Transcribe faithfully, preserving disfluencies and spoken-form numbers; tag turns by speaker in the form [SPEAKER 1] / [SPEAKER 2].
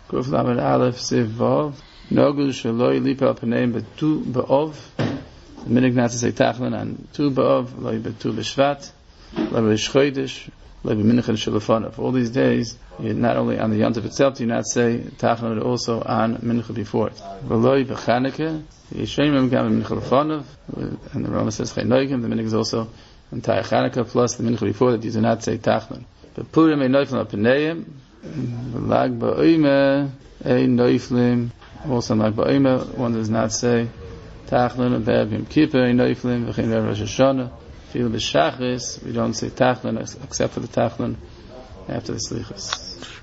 [SPEAKER 1] Kuf Lamed Aleph Siv Vav. Nogu Shaloi Lipa Paneim Betu Ba'ov. The minig not to say Tachlan on Tu Ba'ov, Loi Betu B'Shvat, Loi B'Shchoidish, Loi B'Minchel Shalafanav. All these days, you not only on the Yontif itself do you not say Tachlan, but also on Mincha before it. V'Loi B'Chanukah, Yishem Gam Minchel Lafanav, and the Rama says Chaynoigim, the minig is also entire Chanukah plus the Mincha before that you do not say Tachlan. But Purim Ein Noiflim Apaneim, Lag Ba'oime Ein Noiflim, also Lag Ba'oime, one does not say Tachlan and Be'ev Yom Kippur Ein Noiflim, V'chein Be'ev Rosh Hashanah. Fil B'Shachris, we don't say Tachlan except for the Tachlan after the Slichus.